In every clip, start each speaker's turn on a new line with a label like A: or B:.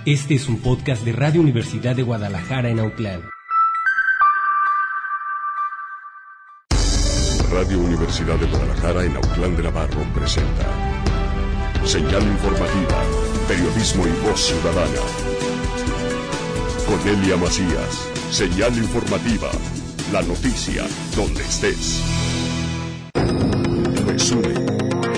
A: Este es un podcast de Radio Universidad de Guadalajara en Autlán.
B: Radio Universidad de Guadalajara en Autlán de Navarro presenta Señal Informativa, Periodismo y Voz Ciudadana. Cornelia Macías, Señal Informativa, la noticia donde estés. Resumen.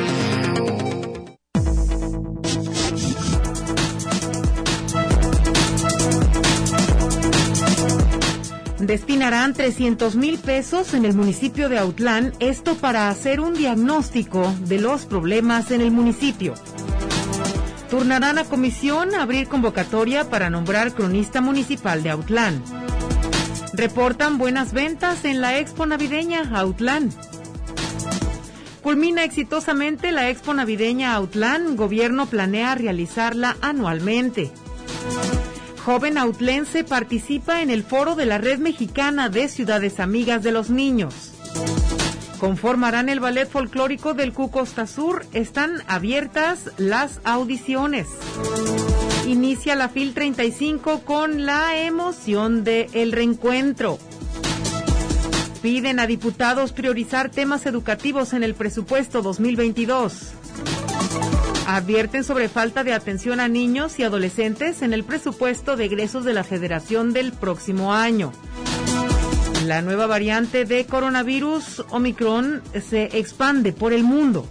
C: Destinarán 300,000 pesos en el municipio de Autlán, esto para hacer un diagnóstico de los problemas en el municipio. Turnarán a comisión a abrir convocatoria para nombrar cronista municipal de Autlán. Reportan buenas ventas en la Expo Navideña Autlán. Culmina exitosamente la Expo Navideña Autlán, gobierno planea realizarla anualmente. Joven autlense participa en el foro de la Red Mexicana de Ciudades Amigas de los Niños. Conformarán el ballet folclórico del Q Costa Sur. Están abiertas las audiciones. Inicia la FIL 35 con la emoción del reencuentro. Piden a diputados priorizar temas educativos en el presupuesto 2022. Advierten sobre falta de atención a niños y adolescentes en el presupuesto de egresos de la Federación del próximo año. La nueva variante de coronavirus, Omicron, se expande por el mundo.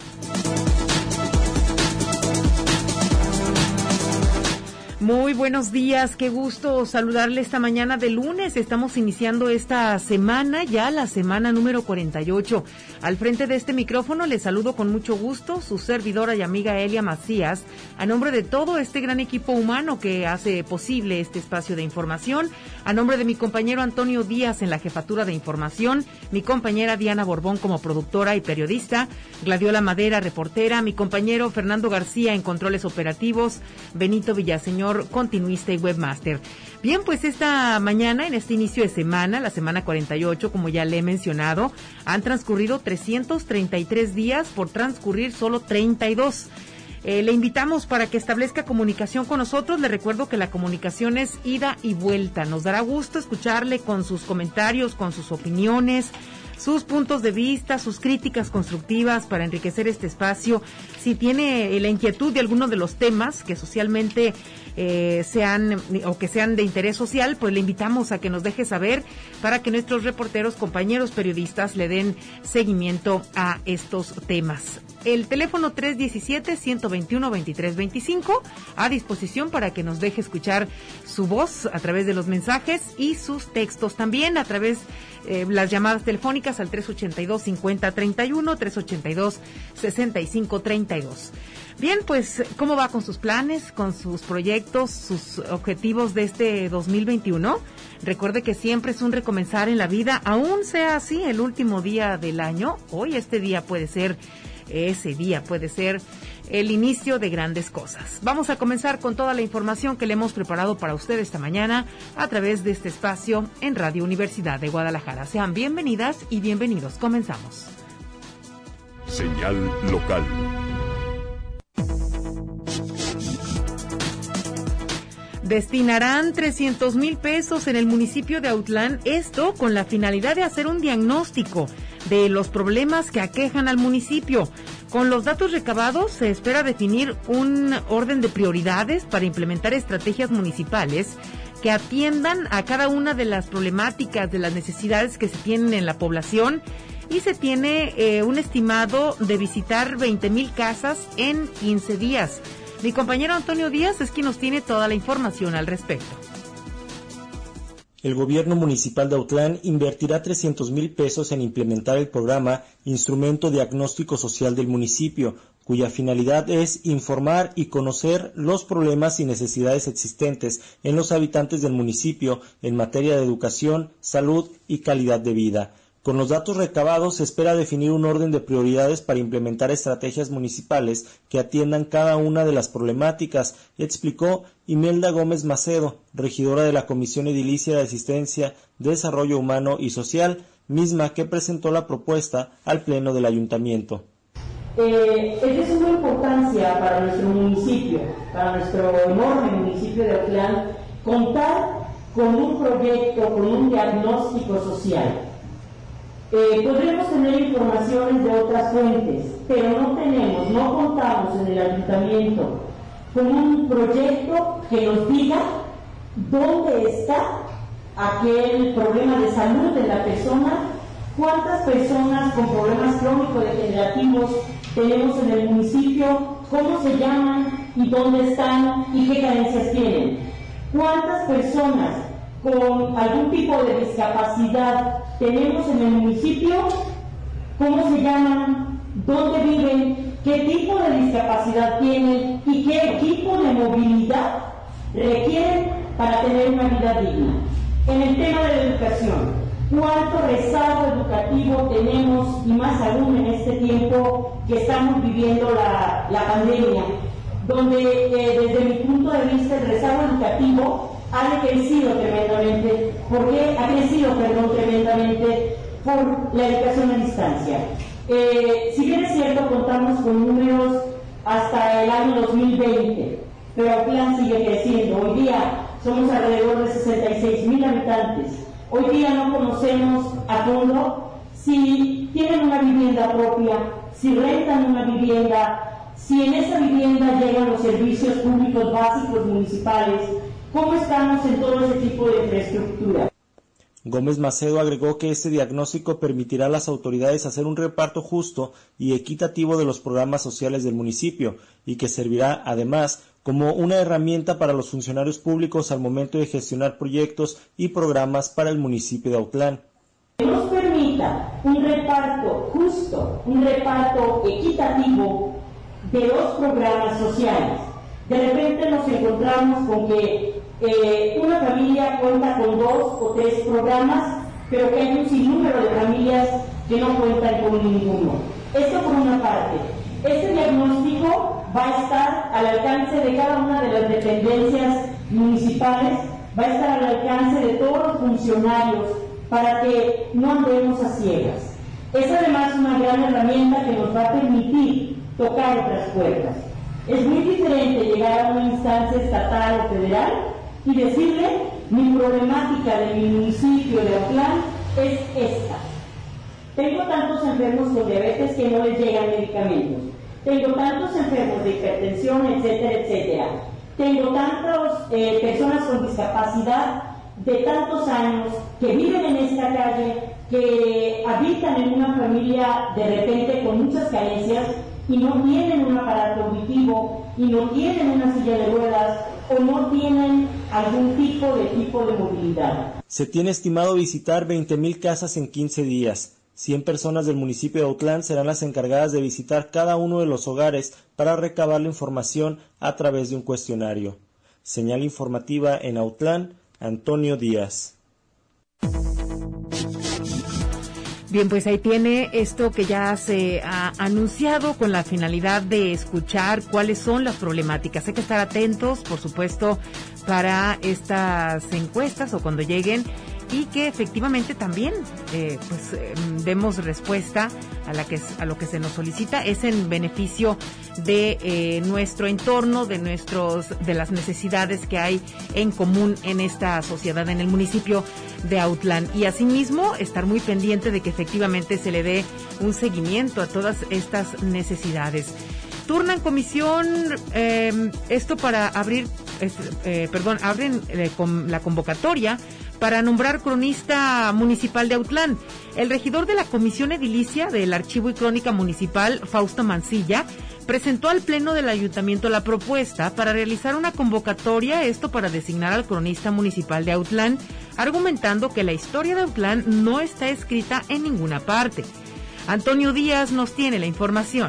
C: Muy buenos días, qué gusto saludarle esta mañana de lunes. Estamos iniciando esta semana, ya la semana número 48. Al frente de este micrófono le saludo con mucho gusto, su servidora y amiga Elia Macías, a nombre de todo este gran equipo humano que hace posible este espacio de información, a nombre de mi compañero Antonio Díaz en la jefatura de información, mi compañera Diana Borbón como productora y periodista, Gladiola Madera, reportera, mi compañero Fernando García en controles operativos, Benito Villaseñor, continuista y webmaster. Bien, pues esta mañana, en este inicio de semana, la semana 48, como ya le he mencionado, han transcurrido 333 días, por transcurrir solo 32. Le invitamos para que establezca comunicación con nosotros. Le recuerdo que la comunicación es ida y vuelta. Nos dará gusto escucharle con sus comentarios, con sus opiniones, sus puntos de vista, sus críticas constructivas para enriquecer este espacio. Si tiene la inquietud de alguno de los temas que socialmente sean de interés social, pues le invitamos a que nos deje saber para que nuestros reporteros, compañeros periodistas le den seguimiento a estos temas. El teléfono 317-121-2325 a disposición para que nos deje escuchar su voz a través de los mensajes y sus textos también a través las llamadas telefónicas al 382-5031, 382-6532. Bien, pues, ¿cómo va con sus planes, con sus proyectos, sus objetivos de este 2021? Recuerde que siempre es un recomenzar en la vida, aún sea así el último día del año. Hoy ese día puede ser el inicio de grandes cosas. Vamos a comenzar con toda la información que le hemos preparado para usted esta mañana a través de este espacio en Radio Universidad de Guadalajara. Sean bienvenidas y bienvenidos. Comenzamos.
B: Señal local.
C: Destinarán 300,000 pesos en el municipio de Autlán, esto con la finalidad de hacer un diagnóstico de los problemas que aquejan al municipio. Con los datos recabados se espera definir un orden de prioridades para implementar estrategias municipales que atiendan a cada una de las problemáticas, de las necesidades que se tienen en la población, y se tiene un estimado de visitar 20,000 casas en 15 días. Mi compañero Antonio Díaz es quien nos tiene toda la información al respecto.
D: El gobierno municipal de Autlán invertirá 300,000 pesos en implementar el programa Instrumento Diagnóstico Social del municipio, cuya finalidad es informar y conocer los problemas y necesidades existentes en los habitantes del municipio en materia de educación, salud y calidad de vida. Con los datos recabados se espera definir un orden de prioridades para implementar estrategias municipales que atiendan cada una de las problemáticas, explicó Imelda Gómez Macedo, regidora de la Comisión Edilicia de Asistencia, Desarrollo Humano y Social, misma que presentó la propuesta al Pleno del Ayuntamiento.
E: Es de suma importancia para nuestro municipio, para nuestro enorme municipio de Autlán, contar con un proyecto, con un diagnóstico social. Podremos tener informaciones de otras fuentes, pero no contamos en el ayuntamiento con un proyecto que nos diga dónde está aquel problema de salud de la persona, cuántas personas con problemas crónico-degenerativos tenemos en el municipio, cómo se llaman y dónde están y qué carencias tienen, cuántas personas con algún tipo de discapacidad tenemos en el municipio, cómo se llaman, dónde viven, qué tipo de discapacidad tienen y qué tipo de movilidad requieren para tener una vida digna. En el tema de la educación, cuánto rezago educativo tenemos, y más aún en este tiempo que estamos viviendo la pandemia, donde desde mi punto de vista el rezago educativo ha crecido tremendamente. ¿Por qué ha crecido, tremendamente? Por la educación a distancia. Si bien es cierto, contamos con números hasta el año 2020, pero Autlán sigue creciendo. Hoy día somos alrededor de 66,000 habitantes. Hoy día no conocemos a fondo si tienen una vivienda propia, si rentan una vivienda, si en esa vivienda llegan los servicios públicos básicos municipales, cómo estamos en todo ese tipo de infraestructura.
D: Gómez Macedo agregó que este diagnóstico permitirá a las autoridades hacer un reparto justo y equitativo de los programas sociales del municipio y que servirá, además, como una herramienta para los funcionarios públicos al momento de gestionar proyectos y programas para el municipio de Autlán.
E: Que nos permita un reparto justo, un reparto equitativo de los programas sociales. De repente nos encontramos con que una familia cuenta con 2 o 3 programas, pero que hay un sinnúmero de familias que no cuentan con ninguno. Esto por una parte. Este diagnóstico va a estar al alcance de cada una de las dependencias municipales, va a estar al alcance de todos los funcionarios para que no andemos a ciegas. Es además una gran herramienta que nos va a permitir tocar otras puertas. Es muy diferente llegar a una instancia estatal o federal y decirle: mi problemática de mi municipio de Autlán es esta. Tengo tantos enfermos con diabetes que no les llegan medicamentos. Tengo tantos enfermos de hipertensión, etcétera, etcétera. Tengo tantas personas con discapacidad de tantos años que viven en esta calle, que habitan en una familia de repente con muchas carencias y no tienen un aparato auditivo y no tienen una silla de ruedas o no tienen algún tipo de movilidad.
D: Se tiene estimado visitar 20,000 casas en 15 días. 100 personas del municipio de Autlán serán las encargadas de visitar cada uno de los hogares para recabar la información a través de un cuestionario. Señal informativa en Autlán, Antonio Díaz.
C: Bien, pues ahí tiene esto que ya se ha anunciado con la finalidad de escuchar cuáles son las problemáticas. Hay que estar atentos, por supuesto, para estas encuestas o cuando lleguen, y que efectivamente también demos respuesta a lo que se nos solicita. Es en beneficio de nuestro entorno, de las necesidades que hay en común en esta sociedad, en el municipio de Autlán, y asimismo estar muy pendiente de que efectivamente se le dé un seguimiento a todas estas necesidades. Turnan comisión esto para abren la convocatoria para nombrar cronista municipal de Autlán. El regidor de la Comisión Edilicia del Archivo y Crónica Municipal, Fausto Mancilla, presentó al Pleno del Ayuntamiento la propuesta para realizar una convocatoria, esto para designar al cronista municipal de Autlán, argumentando que la historia de Autlán no está escrita en ninguna parte. Antonio Díaz nos tiene la información.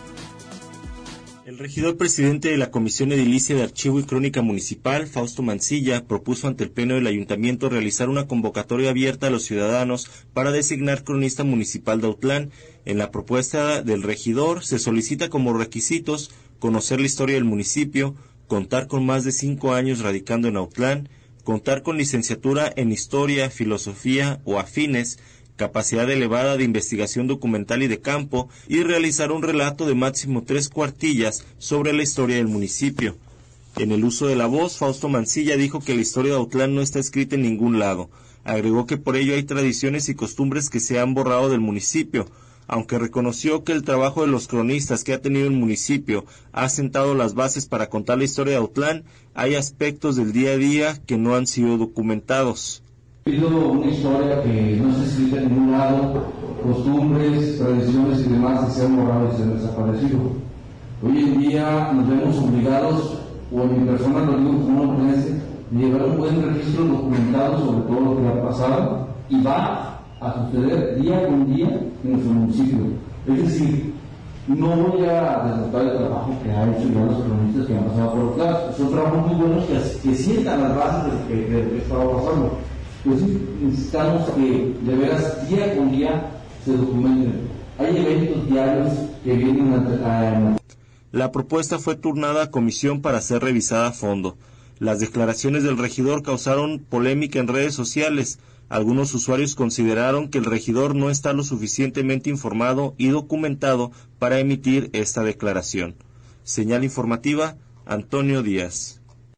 D: El regidor presidente de la Comisión Edilicia de Archivo y Crónica Municipal, Fausto Mancilla, propuso ante el Pleno del Ayuntamiento realizar una convocatoria abierta a los ciudadanos para designar cronista municipal de Autlán. En la propuesta del regidor se solicita como requisitos conocer la historia del municipio, contar con más de 5 años radicando en Autlán, contar con licenciatura en Historia, Filosofía o afines, capacidad elevada de investigación documental y de campo, y realizar un relato de máximo 3 cuartillas sobre la historia del municipio. En el uso de la voz, Fausto Mancilla dijo que la historia de Autlán no está escrita en ningún lado. Agregó que por ello hay tradiciones y costumbres que se han borrado del municipio, aunque reconoció que el trabajo de los cronistas que ha tenido el municipio ha sentado las bases para contar la historia de Autlán. Hay aspectos del día a día que no han sido documentados.
F: Ha habido una historia que no está escrita en ningún lado, costumbres, tradiciones y demás que se han borrado y se han desaparecido. Hoy en día nos vemos obligados, o en mi persona lo digo como una creencia, de llevar un buen registro documentado sobre todo lo que ha pasado y va a suceder día con día en nuestro municipio. Es decir, no voy a desnotar el trabajo que ha hecho ya los cronistas que han pasado por Autlán. Son trabajos muy buenos que sientan las bases de lo que estaba pasando. Pues sí, necesitamos que de veras día con día se documenten. Hay eventos diarios que vienen a...
D: La propuesta fue turnada a comisión para ser revisada a fondo. Las declaraciones del regidor causaron polémica en redes sociales. Algunos usuarios consideraron que el regidor no está lo suficientemente informado y documentado para emitir esta declaración. Señal informativa, Antonio Díaz.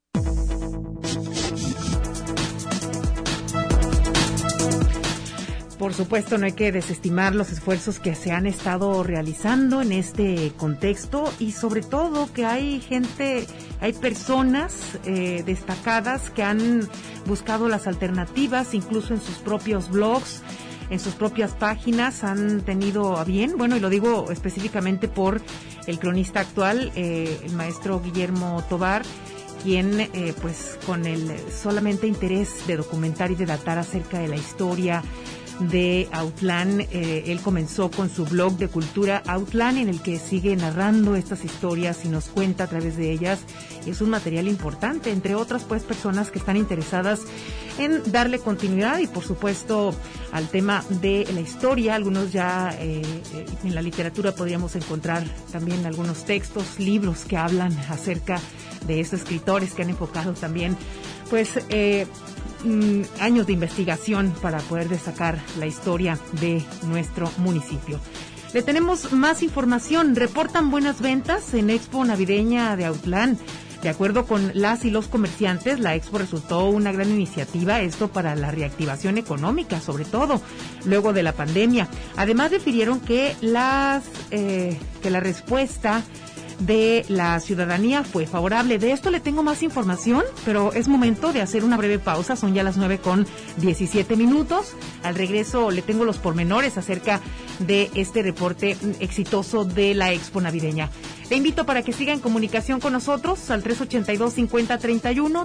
C: Por supuesto, no hay que desestimar los esfuerzos que se han estado realizando en este contexto y sobre todo que hay personas destacadas que han buscado las alternativas, incluso en sus propios blogs, en sus propias páginas, han tenido a bien, bueno, y lo digo específicamente por el cronista actual, el maestro Guillermo Tobar, quien pues con el solamente interés de documentar y de datar acerca de la historia de Autlán, él comenzó con su blog de cultura Autlán, en el que sigue narrando estas historias y nos cuenta a través de ellas. Es un material importante, entre otras pues personas que están interesadas en darle continuidad y por supuesto al tema de la historia. Algunos ya en la literatura podríamos encontrar también algunos textos, libros que hablan acerca de estos escritores que han enfocado también pues años de investigación para poder destacar la historia de nuestro municipio. Le tenemos más información. Reportan buenas ventas en Expo Navideña de Autlán. De acuerdo con las y los comerciantes, la Expo resultó una gran iniciativa, esto para la reactivación económica, sobre todo luego de la pandemia. Además, refirieron que la respuesta de la ciudadanía fue favorable. De esto le tengo más información, pero es momento de hacer una breve pausa. Son ya las 9:17. Al regreso le tengo los pormenores acerca de este reporte exitoso de la Expo Navideña. Le invito para que siga en comunicación con nosotros al 382-5031,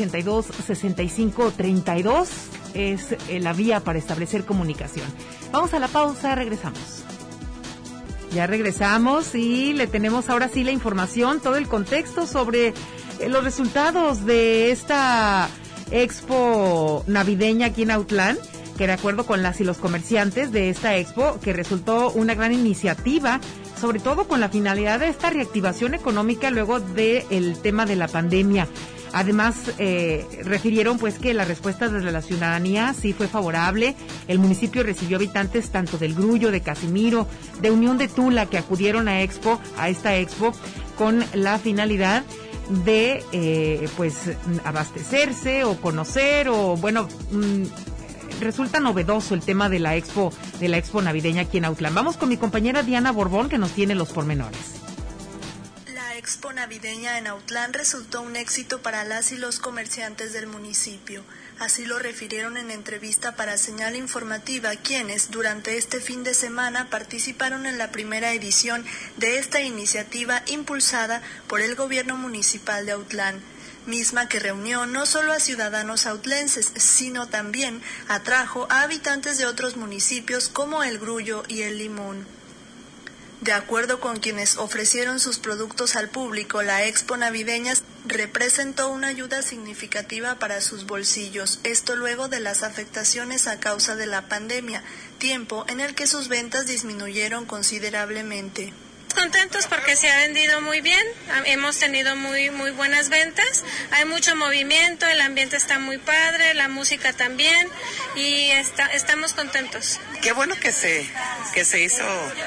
C: 382-6532. Es la vía para establecer comunicación. Vamos a la pausa, regresamos. Ya regresamos y le tenemos ahora sí la información, todo el contexto sobre los resultados de esta expo navideña aquí en Autlán, que de acuerdo con las y los comerciantes de esta expo, que resultó una gran iniciativa, sobre todo con la finalidad de esta reactivación económica luego del tema de la pandemia. Además, refirieron pues que la respuesta desde la ciudadanía sí fue favorable. El municipio recibió habitantes tanto del Grullo, de Casimiro, de Unión de Tula, que acudieron a esta expo con la finalidad de pues abastecerse o conocer o bueno, resulta novedoso el tema de la expo navideña aquí en Autlán. Vamos con mi compañera Diana Borbón, que nos tiene los pormenores.
G: La expo navideña en Autlán resultó un éxito para las y los comerciantes del municipio. Así lo refirieron en entrevista para Señal Informativa, quienes durante este fin de semana participaron en la primera edición de esta iniciativa impulsada por el gobierno municipal de Autlán, misma que reunió no solo a ciudadanos autlenses, sino también atrajo a habitantes de otros municipios como El Grullo y El Limón. De acuerdo con quienes ofrecieron sus productos al público, la expo navideña representó una ayuda significativa para sus bolsillos, esto luego de las afectaciones a causa de la pandemia, tiempo en el que sus ventas disminuyeron considerablemente.
H: Contentos porque se ha vendido muy bien, hemos tenido muy buenas ventas, hay mucho movimiento, el ambiente está muy padre, la música también y estamos contentos.
I: Qué bueno que se hizo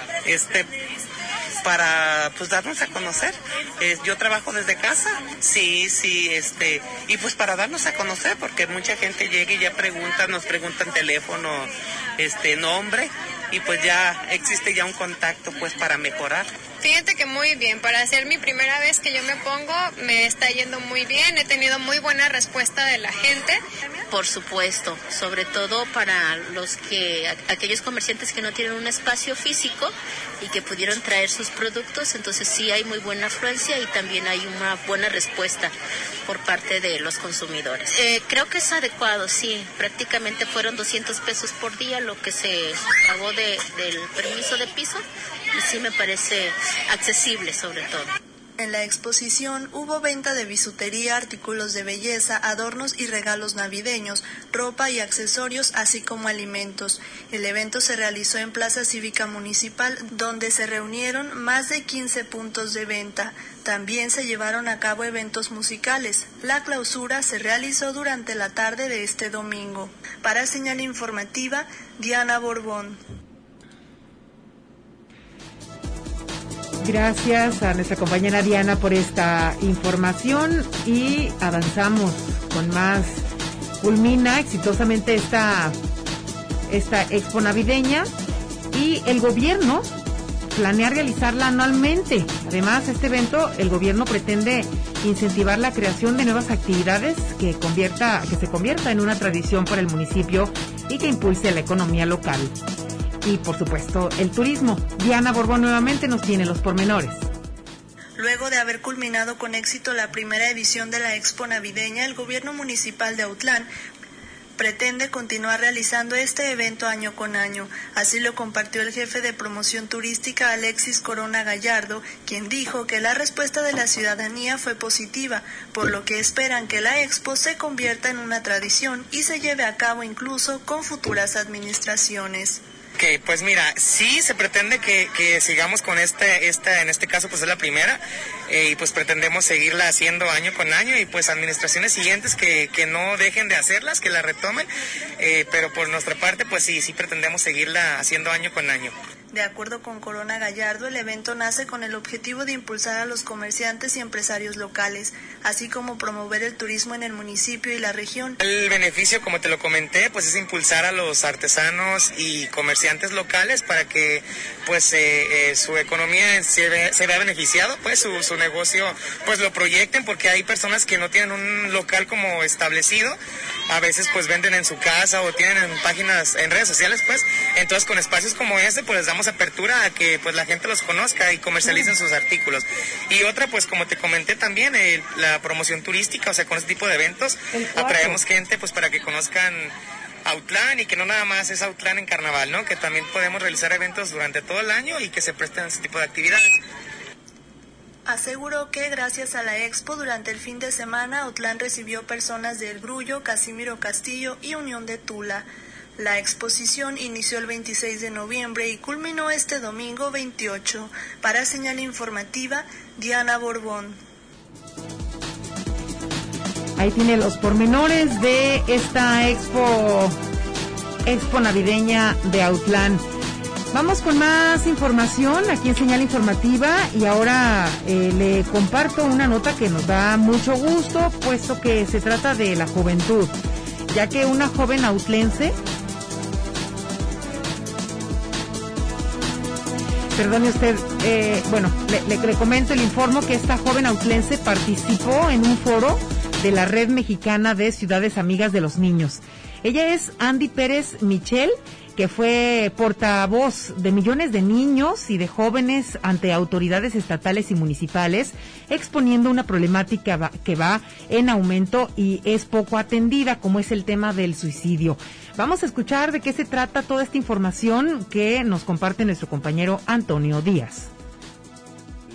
I: para pues darnos a conocer. Yo trabajo desde casa, sí, y pues para darnos a conocer, porque mucha gente llega y ya nos preguntan teléfono, nombre, y pues ya existe ya un contacto pues para mejorar.
H: Fíjate que muy bien, para ser mi primera vez que yo me pongo, me está yendo muy bien, he tenido muy buena respuesta de la gente.
J: Por supuesto, sobre todo para aquellos comerciantes que no tienen un espacio físico y que pudieron traer sus productos, entonces sí hay muy buena afluencia y también hay una buena respuesta por parte de los consumidores. Creo que es adecuado, sí, prácticamente fueron 200 pesos por día lo que se pagó del permiso de piso y sí me parece accesible sobre todo.
G: En la exposición hubo venta de bisutería, artículos de belleza, adornos y regalos navideños, ropa y accesorios, así como alimentos. El evento se realizó en Plaza Cívica Municipal, donde se reunieron más de 15 puntos de venta. También se llevaron a cabo eventos musicales. La clausura se realizó durante la tarde de este domingo. Para Señal Informativa, Diana Borbón.
C: Gracias a nuestra compañera Diana por esta información y avanzamos con más. Culmina exitosamente esta expo navideña y el gobierno planea realizarla anualmente. Además, este evento, el gobierno pretende incentivar la creación de nuevas actividades que se convierta en una tradición para el municipio y que impulse la economía local. Y, por supuesto, el turismo. Diana Borbón nuevamente nos tiene los pormenores.
G: Luego de haber culminado con éxito la primera edición de la Expo Navideña, el gobierno municipal de Autlán pretende continuar realizando este evento año con año. Así lo compartió el jefe de promoción turística Alexis Corona Gallardo, quien dijo que la respuesta de la ciudadanía fue positiva, por lo que esperan que la Expo se convierta en una tradición y se lleve a cabo incluso con futuras administraciones.
I: Que pues mira, sí se pretende que sigamos con esta en este caso pues es la primera y pues pretendemos seguirla haciendo año con año y pues administraciones siguientes que no dejen de hacerlas, que la retomen, pero por nuestra parte pues sí pretendemos seguirla haciendo año con año.
G: De acuerdo con Corona Gallardo, el evento nace con el objetivo de impulsar a los comerciantes y empresarios locales, así como promover el turismo en el municipio y la región.
I: El beneficio, como te lo comenté, pues es impulsar a los artesanos y comerciantes locales para que pues su economía se vea beneficiado, pues su negocio pues lo proyecten, porque hay personas que no tienen un local como establecido, a veces pues venden en su casa o tienen en páginas, en redes sociales pues, entonces con espacios como este pues les damos apertura a que pues la gente los conozca y comercialicen sus artículos. Y otra pues como te comenté también, la promoción turística, o sea con este tipo de eventos atraemos gente pues para que conozcan Autlán y que no nada más es Autlán en carnaval, ¿no? Que también podemos realizar eventos durante todo el año y que se presten a ese tipo de actividades.
G: Aseguró que gracias a la Expo durante el fin de semana Autlán recibió personas de El Grullo, Casimiro Castillo y Unión de Tula. La exposición inició el 26 de noviembre y culminó este domingo 28. Para Señal Informativa, Diana Borbón.
C: Ahí tiene los pormenores de esta expo navideña de Autlán. Vamos con más información aquí en Señal Informativa y ahora le comparto una nota que nos da mucho gusto, puesto que se trata de la juventud, ya que una joven autlense, perdone usted, le comento, le informo que esta joven autlense participó en un foro de la Red Mexicana de Ciudades Amigas de los Niños. Ella es Andy Pérez Michel, que fue portavoz de millones de niños y de jóvenes ante autoridades estatales y municipales, exponiendo una problemática que va en aumento y es poco atendida, como es el tema del suicidio. Vamos a escuchar de qué se trata toda esta información que nos comparte nuestro compañero Antonio Díaz.
D: La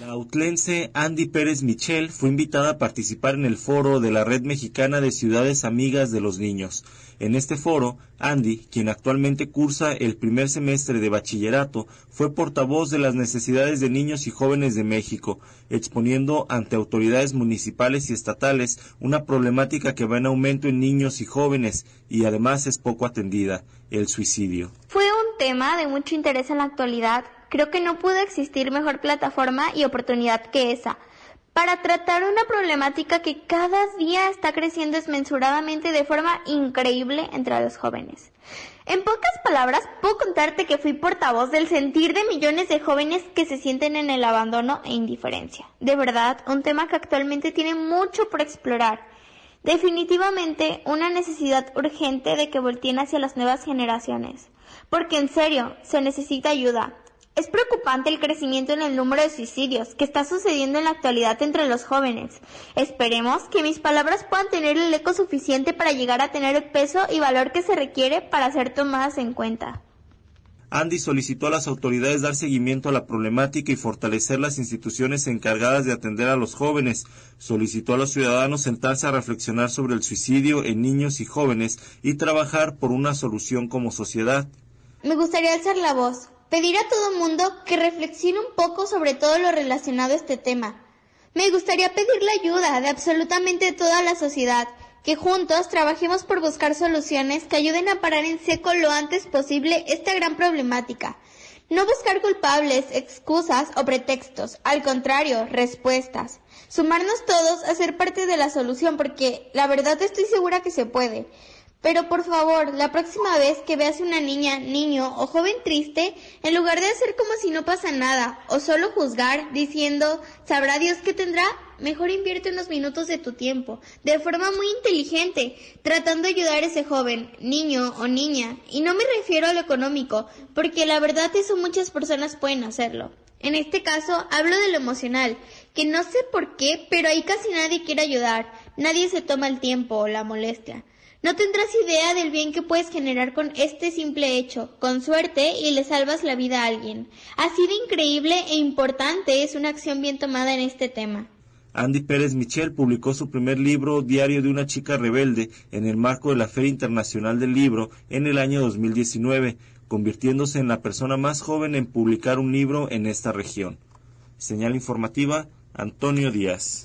D: La autlense Andy Pérez Michel fue invitada a participar en el foro de la Red Mexicana de Ciudades Amigas de los Niños. En este foro, Andy, quien actualmente cursa el primer semestre de bachillerato, fue portavoz de las necesidades de niños y jóvenes de México, exponiendo ante autoridades municipales y estatales una problemática que va en aumento en niños y jóvenes y además es poco atendida, el suicidio.
K: Fue un tema de mucho interés en la actualidad. Creo que no pudo existir mejor plataforma y oportunidad que esa para tratar una problemática que cada día está creciendo desmesuradamente de forma increíble entre los jóvenes. En pocas palabras, puedo contarte que fui portavoz del sentir de millones de jóvenes que se sienten en el abandono e indiferencia. De verdad, un tema que actualmente tiene mucho por explorar. Definitivamente una necesidad urgente de que volteen hacia las nuevas generaciones. Porque en serio, se necesita ayuda. Es preocupante el crecimiento en el número de suicidios que está sucediendo en la actualidad entre los jóvenes. Esperemos que mis palabras puedan tener el eco suficiente para llegar a tener el peso y valor que se requiere para ser tomadas en cuenta.
D: Andy solicitó a las autoridades dar seguimiento a la problemática y fortalecer las instituciones encargadas de atender a los jóvenes. Solicitó a los ciudadanos sentarse a reflexionar sobre el suicidio en niños y jóvenes y trabajar por una solución como sociedad.
K: Me gustaría alzar la voz. Pedir a todo mundo que reflexione un poco sobre todo lo relacionado a este tema. Me gustaría pedir la ayuda de absolutamente toda la sociedad, que juntos trabajemos por buscar soluciones que ayuden a parar en seco lo antes posible esta gran problemática. No buscar culpables, excusas o pretextos, al contrario, respuestas. Sumarnos todos a ser parte de la solución porque la verdad estoy segura que se puede. Pero por favor, la próxima vez que veas una niña, niño o joven triste, en lugar de hacer como si no pasa nada, o solo juzgar, diciendo, ¿sabrá Dios qué tendrá? Mejor invierte unos minutos de tu tiempo, de forma muy inteligente, tratando de ayudar a ese joven, niño o niña. Y no me refiero a lo económico, porque la verdad eso muchas personas pueden hacerlo. En este caso, hablo de lo emocional, que no sé por qué, pero ahí casi nadie quiere ayudar, nadie se toma el tiempo o la molestia. No tendrás idea del bien que puedes generar con este simple hecho, con suerte y le salvas la vida a alguien. Así de increíble e importante es una acción bien tomada en este tema.
D: Andy Pérez Michel publicó su primer libro, Diario de una chica rebelde, en el marco de la Feria Internacional del Libro en el año 2019, convirtiéndose en la persona más joven en publicar un libro en esta región. Señal informativa, Antonio Díaz.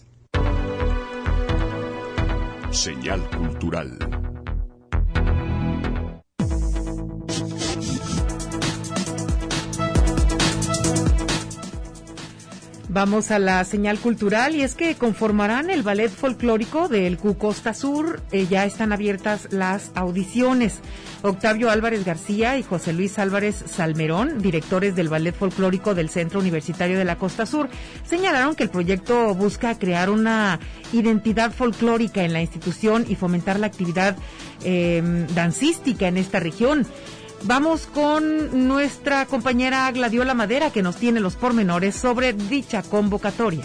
B: Señal cultural.
C: Vamos a la señal cultural y es que conformarán el ballet folclórico del CU Costa Sur. Ya están abiertas las audiciones. Octavio Álvarez García y José Luis Álvarez Salmerón, directores del ballet folclórico del Centro Universitario de la Costa Sur, señalaron que el proyecto busca crear una identidad folclórica en la institución y fomentar la actividad dancística en esta región. Vamos con nuestra compañera Gladiola Madera, que nos tiene los pormenores sobre dicha convocatoria.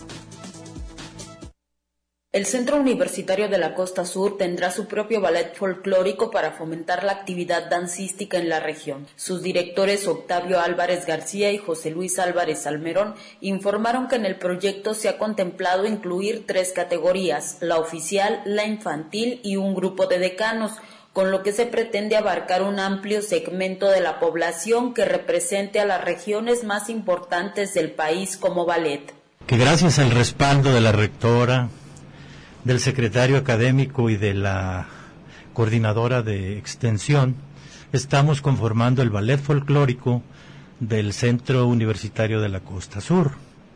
L: El Centro Universitario de la Costa Sur tendrá su propio ballet folclórico para fomentar la actividad dancística en la región. Sus directores Octavio Álvarez García y José Luis Álvarez Salmerón informaron que en el proyecto se ha contemplado incluir 3 categorías, la oficial, la infantil y un grupo de decanos, con lo que se pretende abarcar un amplio segmento de la población que represente a las regiones más importantes del país como ballet.
M: Que gracias al respaldo de la rectora, del secretario académico y de la coordinadora de extensión, estamos conformando el ballet folclórico del Centro Universitario de la Costa Sur.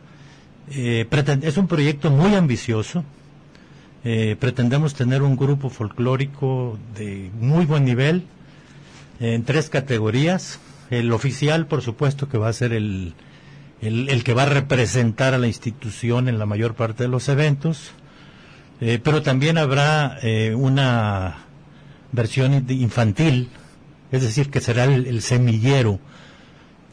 M: Es un proyecto muy ambicioso. Pretendemos tener un grupo folclórico de muy buen nivel en 3 categorías. El oficial, por supuesto, que va a ser el que va a representar a la institución en la mayor parte de los eventos, pero también habrá una versión infantil, es decir, que será el semillero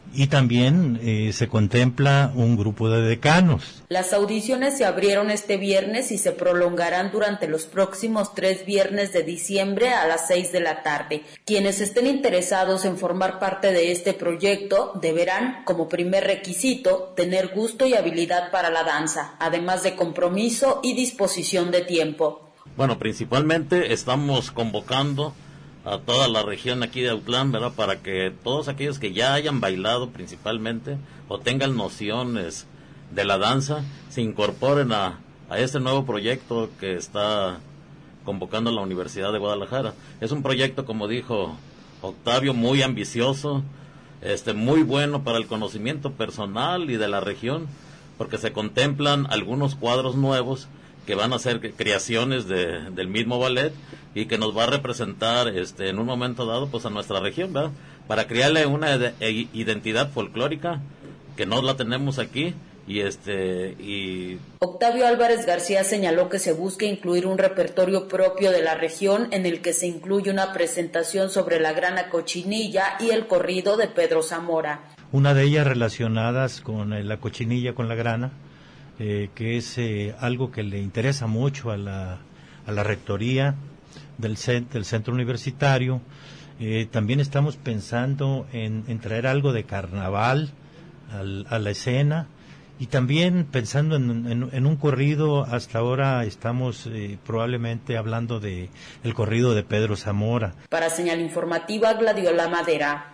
M: y también se contempla un grupo de decanos.
L: Las audiciones se abrieron este viernes y se prolongarán durante los próximos 3 viernes de diciembre a las 6 de la tarde. Quienes estén interesados en formar parte de este proyecto deberán, como primer requisito, tener gusto y habilidad para la danza, además de compromiso y disposición de tiempo.
N: Bueno, principalmente estamos convocando a toda la región aquí de Autlán, ¿verdad? Para que todos aquellos que ya hayan bailado principalmente o tengan nociones de la danza se incorporen a este nuevo proyecto que está convocando la Universidad de Guadalajara. Es un proyecto, como dijo Octavio, muy ambicioso, muy bueno para el conocimiento personal y de la región, porque se contemplan algunos cuadros nuevos que van a ser creaciones del mismo ballet y que nos va a representar en un momento dado pues a nuestra región, ¿verdad? Para crearle una identidad folclórica que no la tenemos aquí y
L: Octavio Álvarez García señaló que se busca incluir un repertorio propio de la región en el que se incluye una presentación sobre la grana cochinilla y el corrido de Pedro Zamora.
M: Una de ellas relacionadas con la cochinilla, con la grana, que es algo que le interesa mucho a la rectoría del centro universitario. También estamos pensando en traer algo de carnaval a la escena, y también pensando en un corrido. Hasta ahora estamos probablemente hablando de el corrido de Pedro Zamora.
L: Para Señal Informativa, Gladiola Madera.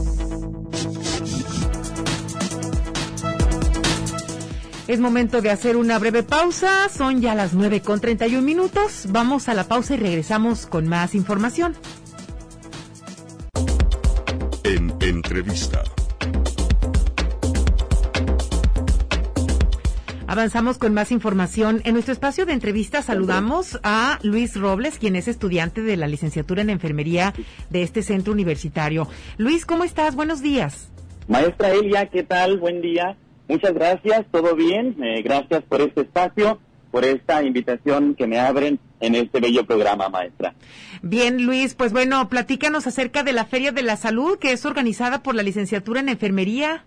C: Es momento de hacer una breve pausa, son ya las 9:31. Vamos a la pausa y regresamos con más información.
B: En entrevista.
C: Avanzamos con más información. En nuestro espacio de entrevista saludamos a Luis Robles, quien es estudiante de la licenciatura en enfermería de este centro universitario. Luis, ¿cómo estás? Buenos días.
O: Maestra Elia, ¿qué tal? Buen día. Muchas gracias, todo bien. Gracias por este espacio, por esta invitación que me abren en este bello programa, maestra.
C: Bien, Luis, pues bueno, platícanos acerca de la Feria de la Salud, que es organizada por la licenciatura en enfermería.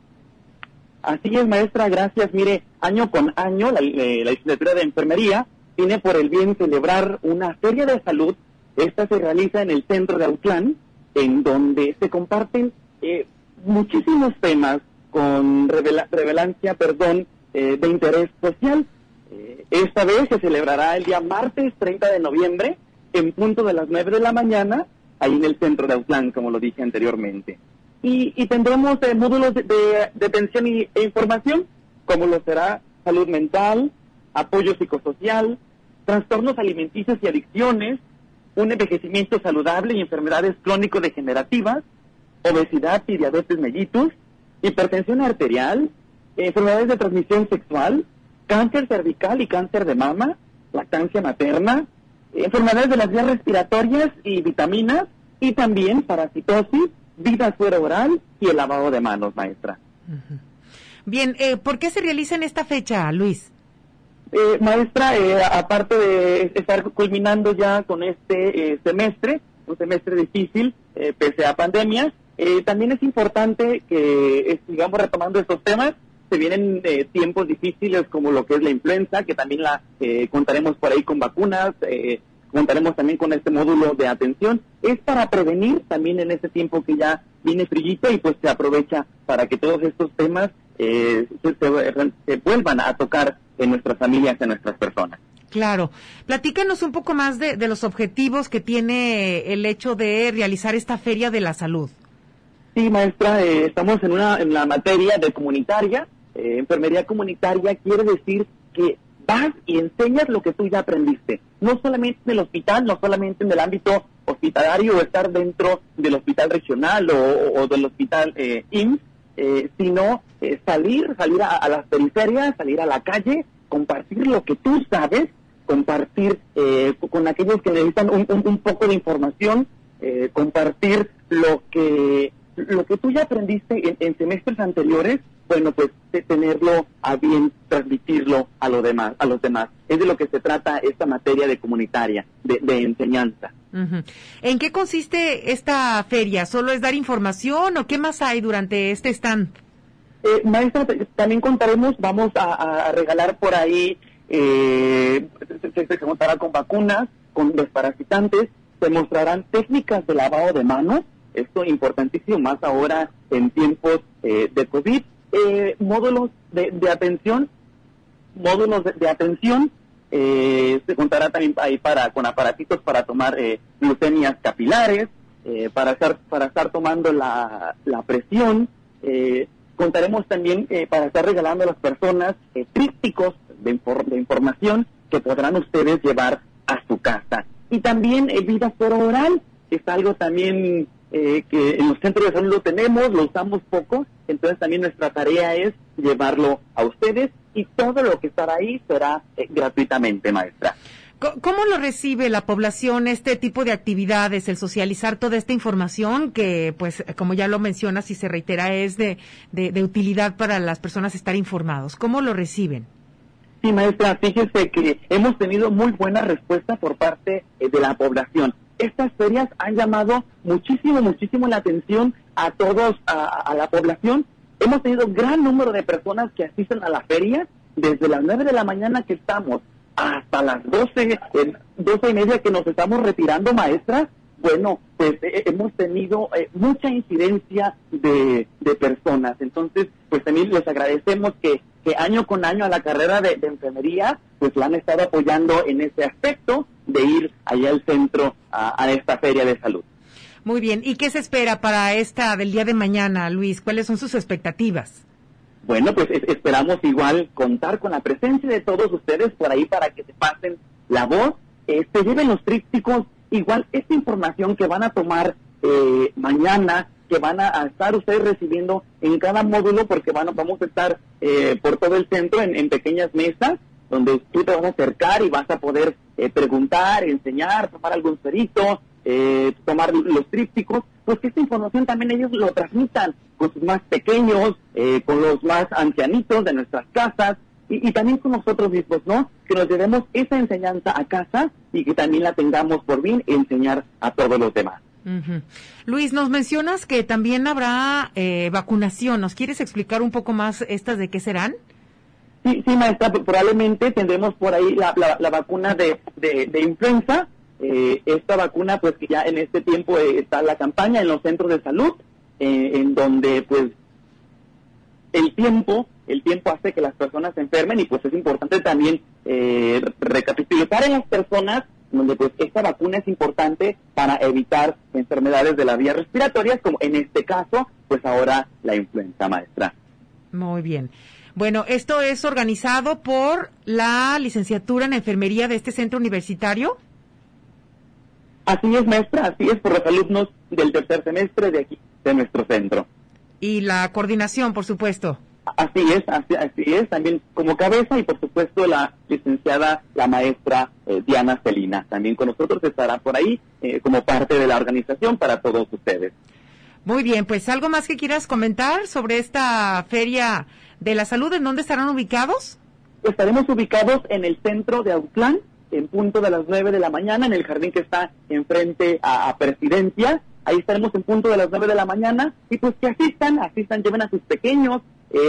O: Así es, maestra, gracias. Mire, año con año la licenciatura de enfermería tiene por el bien celebrar una feria de salud. Esta se realiza en el centro de Autlán, en donde se comparten muchísimos temas con relevancia de interés social. Esta vez se celebrará el día martes 30 de noviembre, en punto de las 9 de la mañana, ahí en el centro de Autlán, como lo dije anteriormente. Y tendremos módulos de atención e información, como lo será salud mental, apoyo psicosocial, trastornos alimenticios y adicciones, un envejecimiento saludable y enfermedades crónico-degenerativas, obesidad y diabetes mellitus, hipertensión arterial, enfermedades de transmisión sexual, cáncer cervical y cáncer de mama, lactancia materna, enfermedades de las vías respiratorias y vitaminas, y también parasitosis, vida suero oral y el lavado de manos, maestra.
C: Bien, ¿por qué se realiza en esta fecha, Luis?
O: Maestra, aparte de estar culminando ya con este semestre, un semestre difícil, pese a pandemia, también es importante que sigamos retomando estos temas. Se vienen tiempos difíciles como lo que es la influenza, que también la contaremos por ahí con vacunas, contaremos también con este módulo de atención. Es para prevenir también en este tiempo que ya viene frillito, y pues se aprovecha para que todos estos temas se vuelvan a tocar en nuestras familias, en nuestras personas.
C: Claro. Platícanos un poco más de los objetivos que tiene el hecho de realizar esta Feria de la Salud.
O: Sí, maestra, estamos en la materia de comunitaria. Enfermería comunitaria quiere decir que vas y enseñas lo que tú ya aprendiste. No solamente en el hospital, no solamente en el ámbito hospitalario o estar dentro del hospital regional o del hospital IMSS, sino salir a las periferias, salir a la calle, compartir lo que tú sabes, compartir con aquellos que necesitan un poco de información, compartir lo que tú ya aprendiste en semestres anteriores. Bueno, pues tenerlo a bien transmitirlo a los demás. es de lo que se trata esta materia de comunitaria, de enseñanza.
C: Uh-huh. ¿En qué consiste esta feria? ¿Solo es dar información o qué más hay durante este stand?
O: Maestra, también contaremos, vamos a regalar por ahí, se contará con vacunas, con desparasitantes, se mostrarán técnicas de lavado de manos, esto importantísimo, más ahora en tiempos de COVID, módulos de atención, se contará también ahí con aparatitos para tomar glucemias capilares, para estar tomando la presión, contaremos también para estar regalando a las personas trípticos de información que podrán ustedes llevar a su casa. Y también vida oral, que es algo también que en los centros de salud lo tenemos, lo usamos poco, entonces también nuestra tarea es llevarlo a ustedes y todo lo que estará ahí será gratuitamente, maestra.
C: ¿Cómo lo recibe la población este tipo de actividades, el socializar toda esta información que, pues, como ya lo mencionas y se reitera, es de utilidad para las personas estar informados? ¿Cómo lo reciben?
O: Sí, maestra, fíjese que hemos tenido muy buena respuesta por parte de la población. Estas ferias han llamado muchísimo la atención a todos, a la población. Hemos tenido gran número de personas que asisten a la feria desde las 9 de la mañana que estamos hasta las 12:30 que nos estamos retirando, maestra. Bueno, pues hemos tenido mucha incidencia de personas. Entonces, pues también les agradecemos que año con año a la carrera de enfermería, pues la han estado apoyando en ese aspecto de ir allá al centro a esta feria de salud.
C: Muy bien. ¿Y qué se espera para esta del día de mañana, Luis? ¿Cuáles son sus expectativas?
O: Bueno, pues esperamos igual contar con la presencia de todos ustedes por ahí para que se pasen la voz, se lleven los trípticos, igual esta información que van a tomar mañana, que van a estar ustedes recibiendo en cada módulo, porque vamos a estar por todo el centro en pequeñas mesas, donde tú te vas a acercar y vas a poder preguntar, enseñar, tomar algún cerito, tomar los trípticos, pues que esta información también ellos lo transmitan con sus más pequeños, con los más ancianitos de nuestras casas, y también con nosotros mismos, ¿no? Que nos llevemos esa enseñanza a casa y que también la tengamos por bien enseñar a todos los demás.
C: Uh-huh. Luis, nos mencionas que también habrá vacunación. ¿Nos quieres explicar un poco más estas de qué serán?
O: Sí, maestra, probablemente tendremos por ahí la vacuna de influenza. Esta vacuna, pues que ya en este tiempo está la campaña en los centros de salud, en donde pues el tiempo hace que las personas se enfermen, y pues es importante también recapitular en las personas donde pues esta vacuna es importante para evitar enfermedades de las vías respiratorias, como en este caso, pues ahora la influenza, maestra.
C: Muy bien. Bueno, esto es organizado por la licenciatura en enfermería de este centro universitario.
O: Así es, maestra, así es, por los alumnos del tercer semestre de aquí, de nuestro centro.
C: Y la coordinación, por supuesto.
O: Así es, también como cabeza, y por supuesto la licenciada, la maestra Diana Celina, también con nosotros estará por ahí como parte de la organización para todos ustedes.
C: Muy bien, pues algo más que quieras comentar sobre esta feria de la salud, ¿en dónde estarán ubicados?
O: Estaremos ubicados en el centro de Autlán, en punto de las 9 de la mañana, en el jardín que está enfrente a Presidencia. Ahí estaremos en punto de las 9 de la mañana, y pues que asistan, lleven a sus pequeños,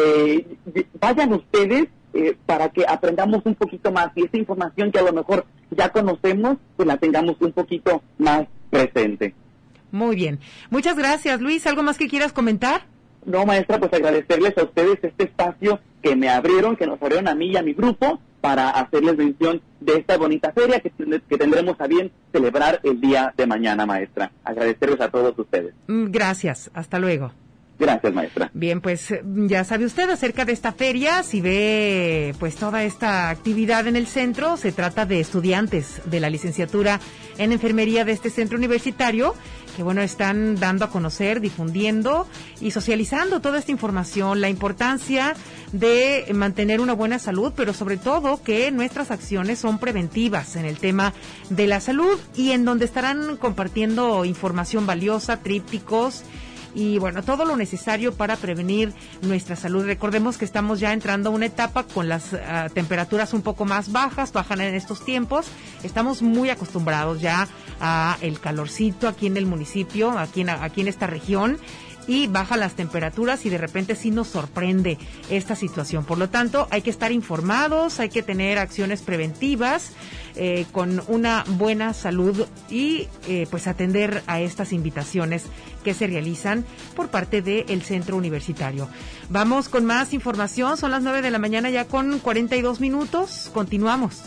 O: vayan ustedes para que aprendamos un poquito más, y esta información que a lo mejor ya conocemos, pues la tengamos un poquito más presente.
C: Muy bien. Muchas gracias, Luis. ¿Algo más que quieras comentar?
O: No, maestra, pues agradecerles a ustedes este espacio que me abrieron, que nos abrieron a mí y a mi grupo, para hacerles mención de esta bonita feria que tendremos a bien celebrar el día de mañana, maestra. Agradecerles a todos ustedes.
C: Gracias. Hasta luego.
O: Gracias, maestra.
C: Bien, pues ya sabe usted acerca de esta feria. Si ve pues toda esta actividad en el centro, se trata de estudiantes de la licenciatura en enfermería de este centro universitario, que bueno, están dando a conocer, difundiendo y socializando toda esta información, la importancia de mantener una buena salud, pero sobre todo que nuestras acciones son preventivas en el tema de la salud, y en donde estarán compartiendo información valiosa, trípticos y bueno, todo lo necesario para prevenir nuestra salud. Recordemos que estamos ya entrando a una etapa con las temperaturas un poco más bajas, bajan en estos tiempos. Estamos muy acostumbrados ya a el calorcito aquí en el municipio, aquí en esta región, y bajan las temperaturas y de repente sí nos sorprende esta situación. Por lo tanto, hay que estar informados, hay que tener acciones preventivas con una buena salud y pues atender a estas invitaciones que se realizan por parte del Centro Universitario. Vamos con más información, son las 9 de la mañana ya con 42 minutos, continuamos.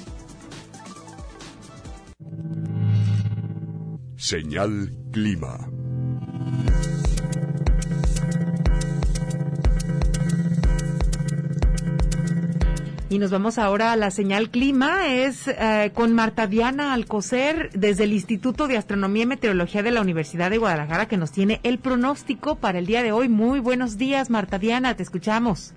B: Señal Clima.
C: Y nos vamos ahora a la señal clima, es con Marta Diana Alcocer desde el Instituto de Astronomía y Meteorología de la Universidad de Guadalajara, que nos tiene el pronóstico para el día de hoy. Muy buenos días, Marta Diana, te escuchamos.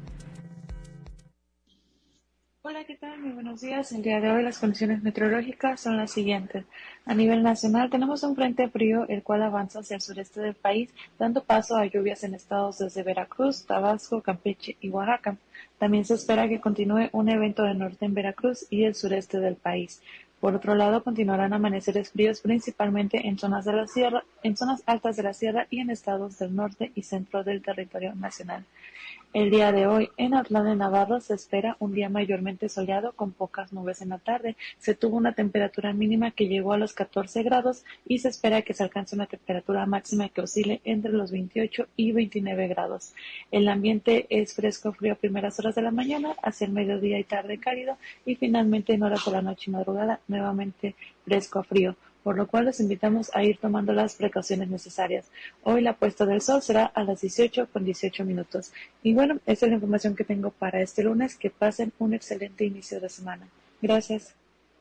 P: Hola, ¿qué tal? Muy buenos días. El día de hoy las condiciones meteorológicas son las siguientes. A nivel nacional tenemos un frente frío el cual avanza hacia el sureste del país, dando paso a lluvias en estados desde Veracruz, Tabasco, Campeche y Oaxaca. También se espera que continúe un evento de norte en Veracruz y el sureste del país. Por otro lado, continuarán amaneceres fríos principalmente en zonas de la sierra, en zonas altas de la sierra y en estados del norte y centro del territorio nacional. El día de hoy en Autlán de Navarro se espera un día mayormente soleado con pocas nubes en la tarde. Se tuvo una temperatura mínima que llegó a los 14 grados y se espera que se alcance una temperatura máxima que oscile entre los 28 y 29 grados. El ambiente es fresco frío a primeras horas de la mañana, hacia el mediodía y tarde cálido y finalmente en horas de la noche y madrugada nuevamente fresco frío, por lo cual los invitamos a ir tomando las precauciones necesarias. Hoy la puesta del sol será a las 18:18. Y bueno, esta es la información que tengo para este lunes. Que pasen un excelente inicio de semana. Gracias.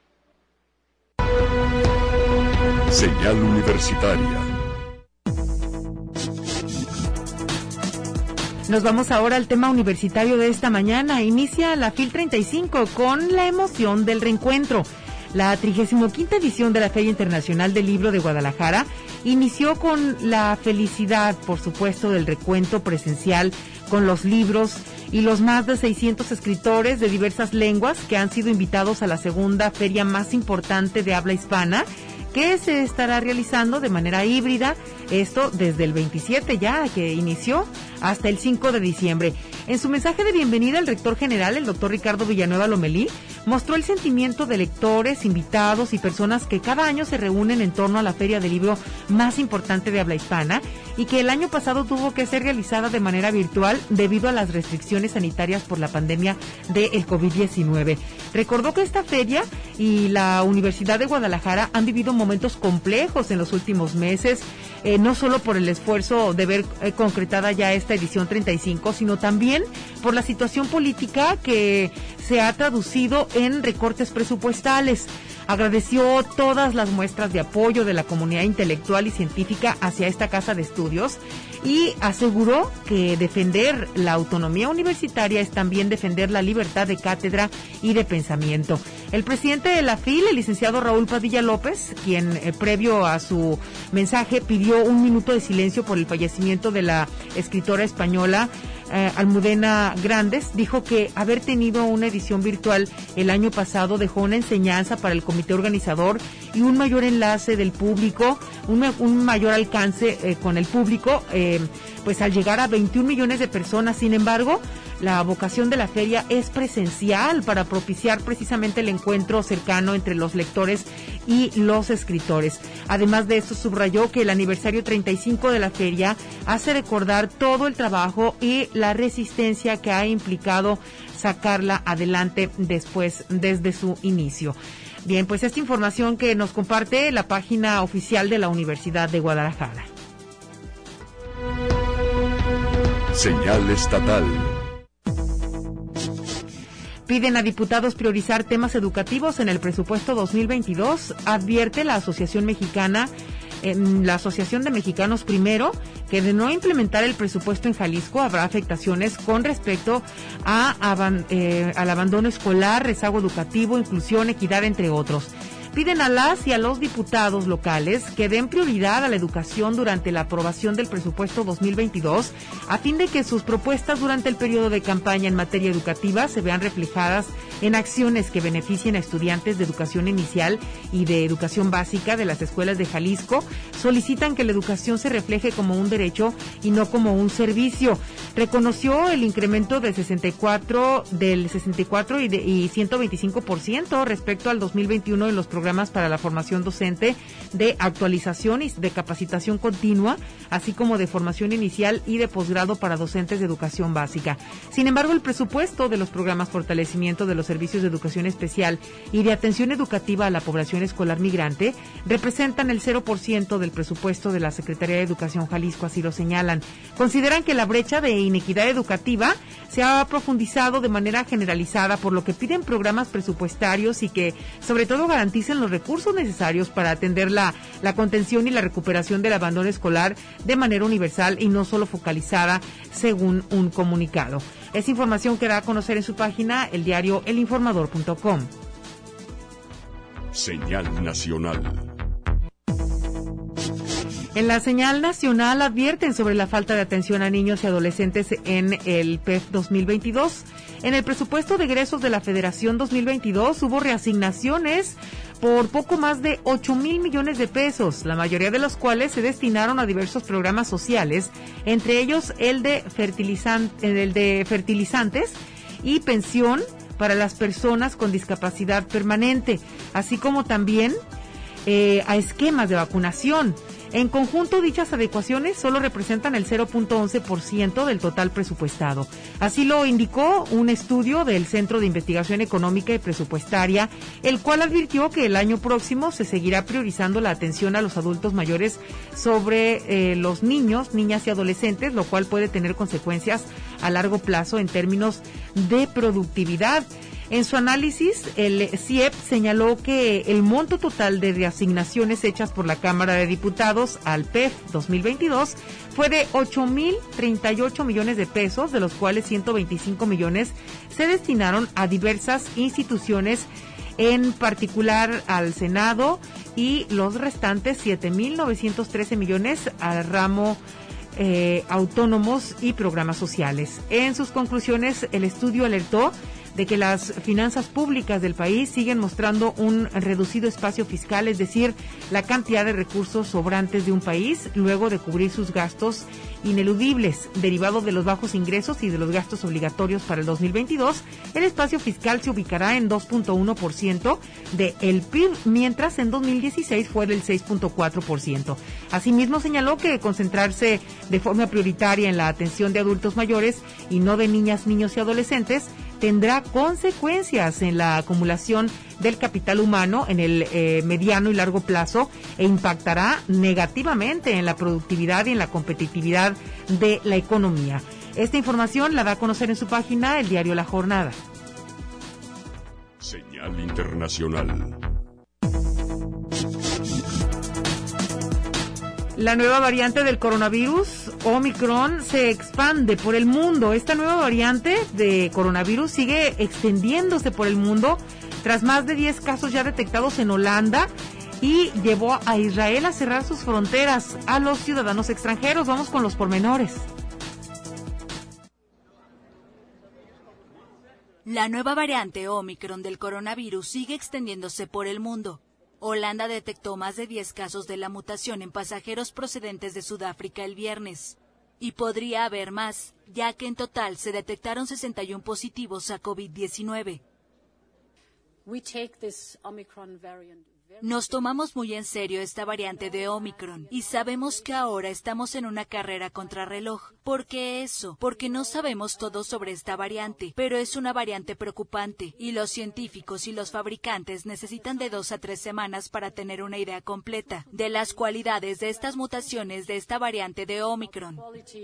B: Señal Universitaria.
C: Nos vamos ahora al tema universitario de esta mañana. Inicia la FIL 35 con la emoción del reencuentro. La 35ª edición de la Feria Internacional del Libro de Guadalajara inició con la felicidad, por supuesto, del recuento presencial con los libros y los más de 600 escritores de diversas lenguas que han sido invitados a la segunda feria más importante de habla hispana, que se estará realizando de manera híbrida, esto desde el 27 ya que inició hasta el 5 de diciembre. En su mensaje de bienvenida, el rector general, el doctor Ricardo Villanueva Lomelí, mostró el sentimiento de lectores, invitados y personas que cada año se reúnen en torno a la feria del libro más importante de habla hispana y que el año pasado tuvo que ser realizada de manera virtual debido a las restricciones sanitarias por la pandemia del COVID-19. Recordó que esta feria y la Universidad de Guadalajara han vivido momentos complejos en los últimos meses, no solo por el esfuerzo de ver concretada ya esta edición 35, sino también por la situación política que se ha traducido en recortes presupuestales. Agradeció todas las muestras de apoyo de la comunidad intelectual y científica hacia esta casa de estudios y aseguró que defender la autonomía universitaria es también defender la libertad de cátedra y de pensamiento. El presidente de la FIL, el licenciado Raúl Padilla López, quien previo a su mensaje pidió un minuto de silencio por el fallecimiento de la escritora española Almudena Grandes, dijo que haber tenido una edición virtual el año pasado dejó una enseñanza para el comité organizador y un mayor enlace del público, un mayor alcance con el público, pues al llegar a 21 millones de personas. Sin embargo, la vocación de la feria es presencial para propiciar precisamente el encuentro cercano entre los lectores y los escritores. Además de esto, subrayó que el aniversario 35 de la feria hace recordar todo el trabajo y la resistencia que ha implicado sacarla adelante desde su inicio. Bien, pues esta información que nos comparte la página oficial de la Universidad de Guadalajara.
B: Señal estatal.
C: Piden a diputados priorizar temas educativos en el presupuesto 2022, advierte la Asociación de Mexicanos Primero, que de no implementar el presupuesto en Jalisco habrá afectaciones con respecto al abandono escolar, rezago educativo, inclusión, equidad, entre otros. piden a las y a los diputados locales que den prioridad a la educación durante la aprobación del presupuesto 2022, a fin de que sus propuestas durante el periodo de campaña en materia educativa se vean reflejadas en acciones que beneficien a estudiantes de educación inicial y de educación básica de las escuelas de Jalisco. Solicitan que la educación se refleje como un derecho y no como un servicio. Reconoció el incremento del 64 y 125% respecto al 2021 en los programas para la formación docente, de actualización y de capacitación continua, así como de formación inicial y de posgrado para docentes de educación básica. Sin embargo, el presupuesto de los programas fortalecimiento de los servicios de educación especial y de atención educativa a la población escolar migrante representan el 0% del presupuesto de la Secretaría de Educación Jalisco, así lo señalan. Consideran que la brecha de inequidad educativa se ha profundizado de manera generalizada, por lo que piden programas presupuestarios y que sobre todo garanticen los recursos necesarios para atender la contención y la recuperación del abandono escolar de manera universal y no solo focalizada, según un comunicado. Es información que da a conocer en su página el diario elinformador.com.
B: Señal nacional.
C: En la señal nacional advierten sobre la falta de atención a niños y adolescentes en el PEF 2022. En el presupuesto de egresos de la Federación 2022 hubo reasignaciones por poco más de 8,000 millones de pesos, la mayoría de los cuales se destinaron a diversos programas sociales, entre ellos el de fertilizantes y pensión para las personas con discapacidad permanente, así como también a esquemas de vacunación. En conjunto, dichas adecuaciones solo representan el 0.11% del total presupuestado. Así lo indicó un estudio del Centro de Investigación Económica y Presupuestaria, el cual advirtió que el año próximo se seguirá priorizando la atención a los adultos mayores sobre los niños, niñas y adolescentes, lo cual puede tener consecuencias a largo plazo en términos de productividad. En su análisis, el CIEP señaló que el monto total de reasignaciones hechas por la Cámara de Diputados al PEF 2022 fue de 8,038 millones de pesos, de los cuales 125 millones se destinaron a diversas instituciones, en particular al Senado, y los restantes 7,913 millones al ramo autónomos y programas sociales. En sus conclusiones, el estudio alertó de que las finanzas públicas del país siguen mostrando un reducido espacio fiscal, es decir, la cantidad de recursos sobrantes de un país luego de cubrir sus gastos ineludibles, derivado de los bajos ingresos y de los gastos obligatorios para el 2022. El espacio fiscal se ubicará en 2.1% del PIB, mientras en 2016 fue del 6.4%. Asimismo, señaló que concentrarse de forma prioritaria en la atención de adultos mayores y no de niñas, niños y adolescentes tendrá consecuencias en la acumulación del capital humano en el mediano y largo plazo e impactará negativamente en la productividad y en la competitividad de la economía. Esta información la da a conocer en su página el diario La Jornada.
B: Señal internacional.
C: La nueva variante del coronavirus, Omicron, se expande por el mundo. Esta nueva variante de coronavirus sigue extendiéndose por el mundo tras más de 10 casos ya detectados en Holanda y llevó a Israel a cerrar sus fronteras a los ciudadanos extranjeros. Vamos con los pormenores.
Q: La nueva variante Omicron del coronavirus sigue extendiéndose por el mundo. Holanda detectó más de 10 casos de la mutación en pasajeros procedentes de Sudáfrica el viernes. Y podría haber más, ya que en total se detectaron 61 positivos a COVID-19. Nos tomamos muy en serio esta variante de Omicron y sabemos que ahora estamos en una carrera contrarreloj. ¿Por qué eso? Porque no sabemos todo sobre esta variante, pero es una variante preocupante y los científicos y los fabricantes necesitan de 2 a 3 semanas para tener una idea completa de las cualidades de estas mutaciones de esta variante de Omicron.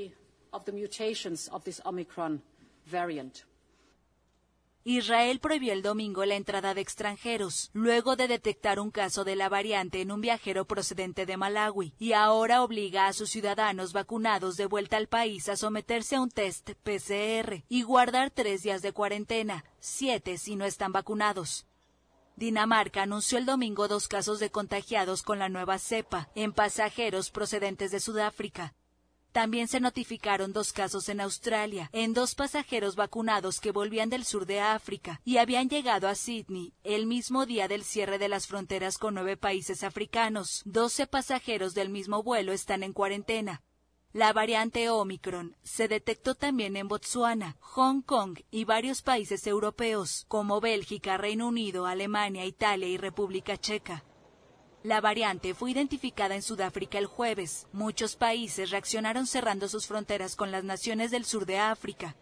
Q: Israel prohibió el domingo la entrada de extranjeros, luego de detectar un caso de la variante en un viajero procedente de Malawi, y ahora obliga a sus ciudadanos vacunados de vuelta al país a someterse a un test PCR y guardar 3 días de cuarentena, 7 si no están vacunados. Dinamarca anunció el domingo 2 casos de contagiados con la nueva cepa en pasajeros procedentes de Sudáfrica. También se notificaron 2 casos en Australia, en 2 pasajeros vacunados que volvían del sur de África y habían llegado a Sydney el mismo día del cierre de las fronteras con 9 países africanos. 12 pasajeros del mismo vuelo están en cuarentena. La variante Omicron se detectó también en Botsuana, Hong Kong y varios países europeos, como Bélgica, Reino Unido, Alemania, Italia y República Checa. La variante fue identificada en Sudáfrica el jueves. Muchos países reaccionaron cerrando sus fronteras con las naciones del sur de África.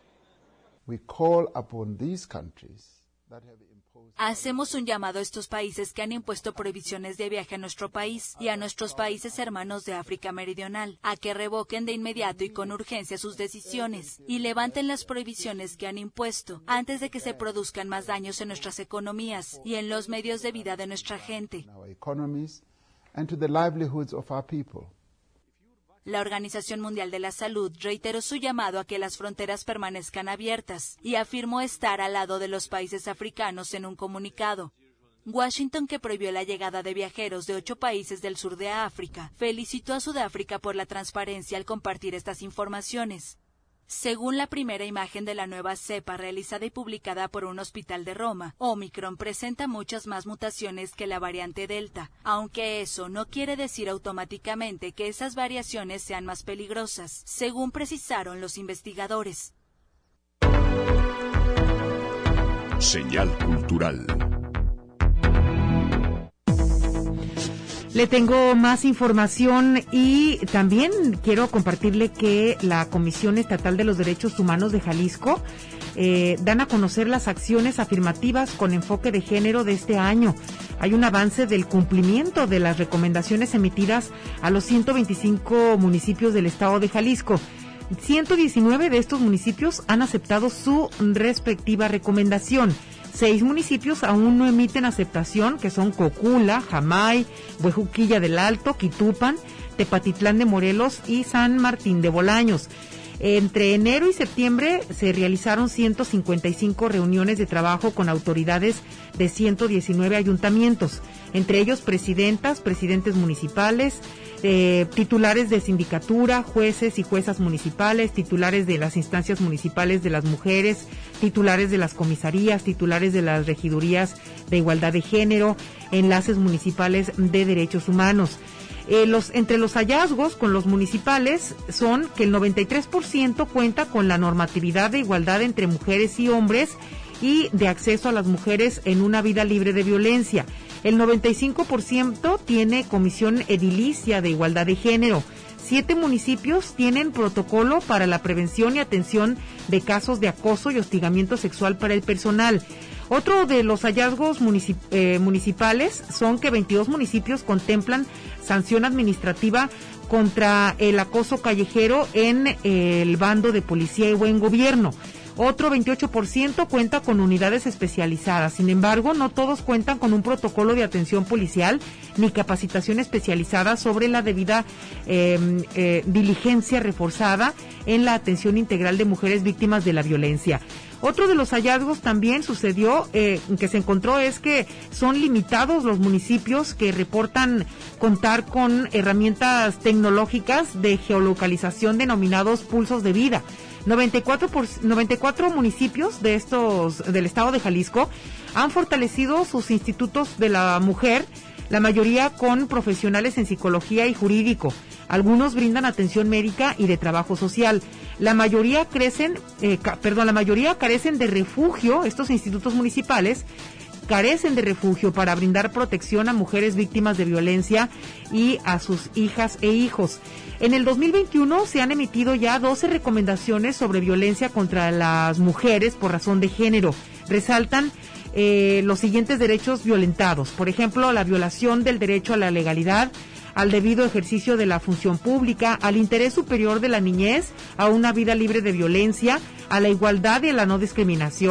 Q: Hacemos un llamado a estos países que han impuesto prohibiciones de viaje a nuestro país y a nuestros países hermanos de África Meridional, a que revoquen de inmediato y con urgencia sus decisiones y levanten las prohibiciones que han impuesto antes de que se produzcan más daños en nuestras economías y en los medios de vida de nuestra gente. La Organización Mundial de la Salud reiteró su llamado a que las fronteras permanezcan abiertas y afirmó estar al lado de los países africanos en un comunicado. Washington, que prohibió la llegada de viajeros de 8 países del sur de África, felicitó a Sudáfrica por la transparencia al compartir estas informaciones. Según la primera imagen de la nueva cepa realizada y publicada por un hospital de Roma, Omicron presenta muchas más mutaciones que la variante Delta, aunque eso no quiere decir automáticamente que esas variaciones sean más peligrosas, según precisaron los investigadores.
B: Señal cultural.
C: Le tengo más información y también quiero compartirle que la Comisión Estatal de los Derechos Humanos de Jalisco dan a conocer las acciones afirmativas con enfoque de género de este año. Hay un avance del cumplimiento de las recomendaciones emitidas a los 125 municipios del estado de Jalisco. 119 de estos municipios han aceptado su respectiva recomendación. 6 municipios aún no emiten aceptación, que son Cocula, Jamay, Huejuquilla del Alto, Quitupan, Tepatitlán de Morelos y San Martín de Bolaños. Entre enero y septiembre se realizaron 155 reuniones de trabajo con autoridades de 119 ayuntamientos, entre ellos presidentas, presidentes municipales, titulares de sindicatura, jueces y juezas municipales, titulares de las instancias municipales de las mujeres, titulares de las comisarías, titulares de las regidurías de igualdad de género, enlaces municipales de derechos humanos. Entre los hallazgos con los municipales son que el 93% cuenta con la normatividad de igualdad entre mujeres y hombres y de acceso a las mujeres en una vida libre de violencia. El 95% tiene comisión edilicia de igualdad de género. 7 municipios tienen protocolo para la prevención y atención de casos de acoso y hostigamiento sexual para el personal. Otro de los hallazgos municipales son que 22 municipios contemplan sanción administrativa contra el acoso callejero en el bando de policía y buen gobierno. Otro 28% cuenta con unidades especializadas. Sin embargo, no todos cuentan con un protocolo de atención policial ni capacitación especializada sobre la debida diligencia reforzada en la atención integral de mujeres víctimas de la violencia. Otro de los hallazgos también sucedió, que se encontró, es que son limitados los municipios que reportan contar con herramientas tecnológicas de geolocalización denominados pulsos de vida. 94 municipios de estos del estado de Jalisco han fortalecido sus institutos de la mujer, la mayoría con profesionales en psicología y jurídico. Algunos brindan atención médica y de trabajo social. La mayoría carecen de refugio. Estos institutos municipales carecen de refugio para brindar protección a mujeres víctimas de violencia y a sus hijas e hijos. En el 2021 se han emitido ya 12 recomendaciones sobre violencia contra las mujeres por razón de género. Resaltan los siguientes derechos violentados. Por ejemplo, la violación del derecho a la legalidad, al debido ejercicio de la función pública, al interés superior de la niñez, a una vida libre de violencia, a la igualdad y a la no discriminación,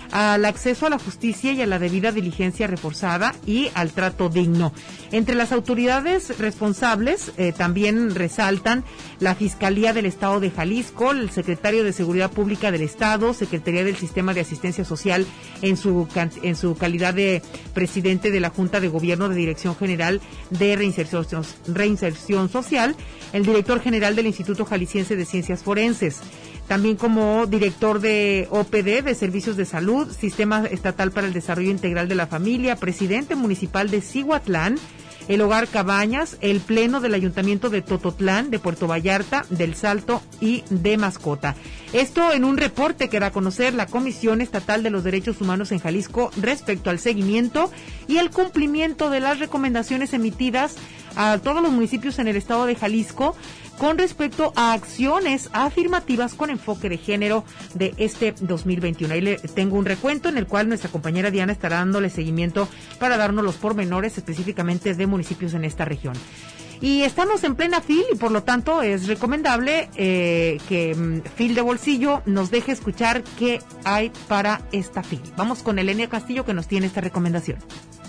C: al acceso a la justicia y a la debida diligencia reforzada y al trato digno. Entre las autoridades responsables también resaltan la Fiscalía del Estado de Jalisco, el Secretario de Seguridad Pública del Estado, Secretaría del Sistema de Asistencia Social en su calidad de presidente de la Junta de Gobierno de Dirección General de Reinserción Social, el director general del Instituto Jalisciense de Ciencias Forenses, también como director de OPD, de Servicios de Salud, Sistema Estatal para el Desarrollo Integral de la Familia, presidente municipal de Cihuatlán, el Hogar Cabañas, el Pleno del Ayuntamiento de Tototlán, de Puerto Vallarta, del Salto y de Mascota. Esto en un reporte que da a conocer la Comisión Estatal de los Derechos Humanos en Jalisco respecto al seguimiento y el cumplimiento de las recomendaciones emitidas a todos los municipios en el estado de Jalisco con respecto a acciones afirmativas con enfoque de género de este 2021. Ahí le tengo un recuento en el cual nuestra compañera Diana estará dándole seguimiento para darnos los pormenores específicamente de municipios en esta región. Y estamos en plena FIL y por lo tanto es recomendable que FIL de Bolsillo nos deje escuchar qué hay para esta FIL. Vamos con Elenia Castillo que nos tiene esta recomendación.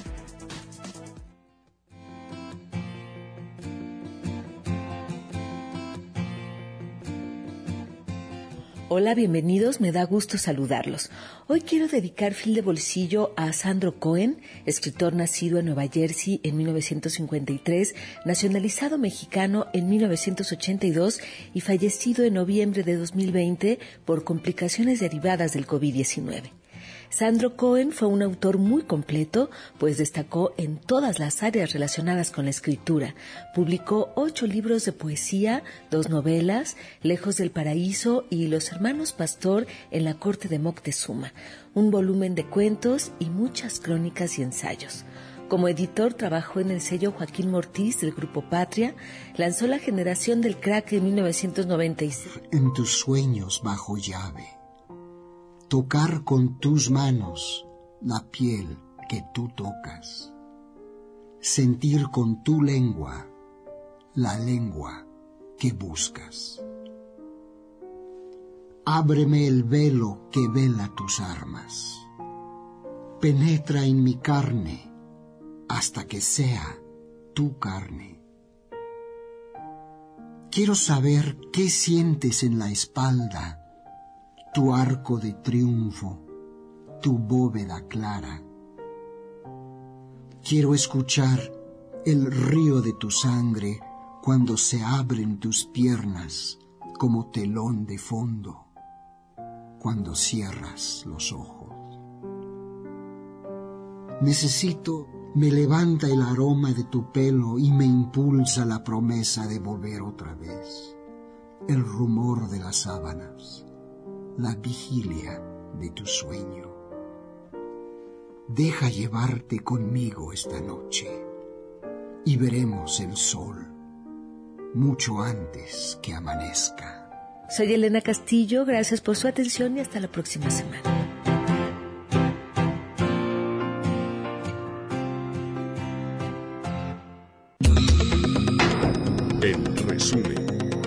R: Hola, bienvenidos, me da gusto saludarlos. Hoy quiero dedicar Fil de Bolsillo a Sandro Cohen, escritor nacido en Nueva Jersey en 1953, nacionalizado mexicano en 1982 y fallecido en noviembre de 2020 por complicaciones derivadas del COVID-19. Sandro Cohen fue un autor muy completo, pues destacó en todas las áreas relacionadas con la escritura. Publicó 8 libros de poesía, 2 novelas, Lejos del Paraíso y Los Hermanos Pastor en la corte de Moctezuma, un volumen de cuentos y muchas crónicas y ensayos. Como editor trabajó en el sello Joaquín Mortiz del Grupo Patria, lanzó La Generación del Crack en 1996.
S: En tus sueños bajo llave. Tocar con tus manos la piel que tú tocas. Sentir con tu lengua la lengua que buscas. Ábreme el velo que vela tus armas. Penetra en mi carne hasta que sea tu carne. Quiero saber qué sientes en la espalda, tu arco de triunfo, tu bóveda clara. Quiero escuchar el río de tu sangre cuando se abren tus piernas como telón de fondo, cuando cierras los ojos. Me levanta el aroma de tu pelo y me impulsa la promesa de volver otra vez, el rumor de las sábanas, la vigilia de tu sueño. Deja llevarte conmigo esta noche y veremos el sol mucho antes que amanezca.
R: Soy Elena Castillo, gracias por su atención y hasta la próxima semana.
B: En resumen.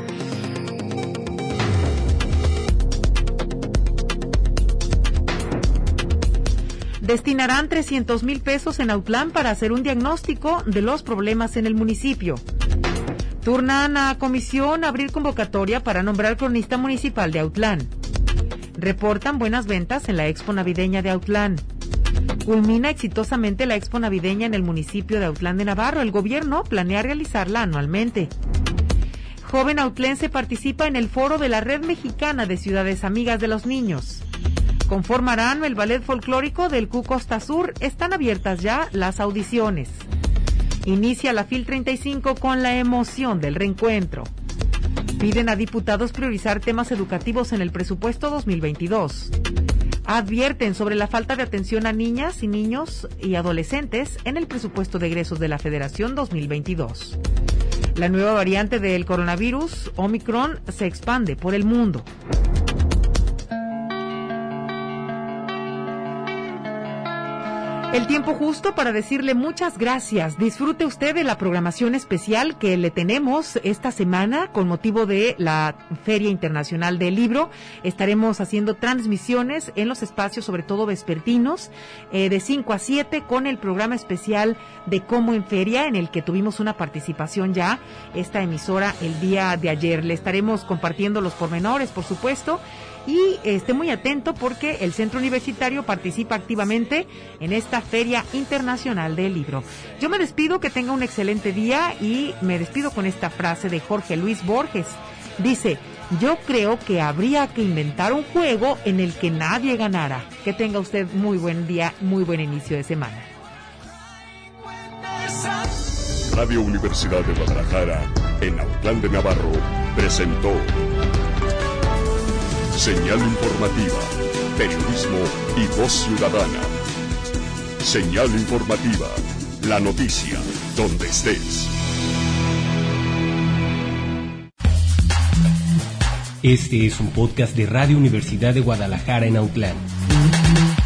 C: Destinarán 300,000 pesos en Autlán para hacer un diagnóstico de los problemas en el municipio. Turnan a comisión abrir convocatoria para nombrar cronista municipal de Autlán. Reportan buenas ventas en la Expo Navideña de Autlán. Culmina exitosamente la Expo Navideña en el municipio de Autlán de Navarro. El gobierno planea realizarla anualmente. Joven autlense participa en el foro de la Red Mexicana de Ciudades Amigas de los Niños. Conformarán el ballet folclórico del Q Costa Sur. Están abiertas ya las audiciones. Inicia la FIL 35 con la emoción del reencuentro. Piden a diputados priorizar temas educativos en el presupuesto 2022. Advierten sobre la falta de atención a niñas y niños y adolescentes en el presupuesto de egresos de la Federación 2022. La nueva variante del coronavirus, Omicron, se expande por el mundo. El tiempo justo para decirle muchas gracias. Disfrute usted de la programación especial que le tenemos esta semana con motivo de la Feria Internacional del Libro. Estaremos haciendo transmisiones en los espacios, sobre todo vespertinos, de 5 a 7 con el programa especial de Como en Feria, en el que tuvimos una participación ya, esta emisora, el día de ayer. Le estaremos compartiendo los pormenores, por supuesto. Y esté muy atento porque el Centro Universitario participa activamente en esta Feria Internacional del Libro. Yo me despido, que tenga un excelente día y me despido con esta frase de Jorge Luis Borges. Dice: yo creo que habría que inventar un juego en el que nadie ganara. Que tenga usted muy buen día, muy buen inicio de semana.
B: Radio Universidad de Guadalajara, en Autlán de Navarro, presentó Señal informativa, periodismo y voz ciudadana. Señal informativa, la noticia, donde estés.
A: Este es un podcast de Radio Universidad de Guadalajara en Autlán.